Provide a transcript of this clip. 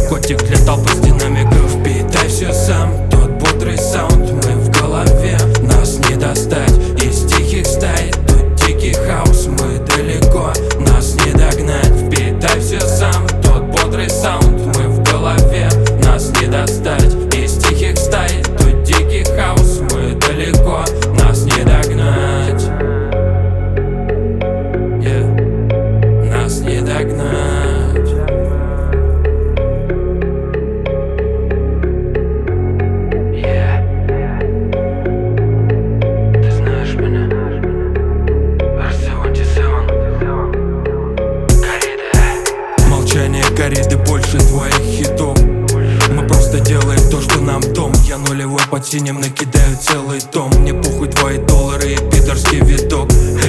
наркотик для толпы с динамиков. Питай все сам, тот бодрый саунд. Мы в голове, нас не достать из тихих стай. Тут дикий хаос, мы далеко, нас не догнать. Впитай все сам, тот бодрый саунд. Мы в голове, нас не достать из тихих стай. Тут дикий хаос, мы далеко, нас не догнать. Нас не догнать. Ты знаешь меня. Молчание кориды больше твоих хитов. Мы просто делаем то, что нам дом. Я нулевой под синим накидаю целый том. Мне похуй твои доллары и пидорский видок.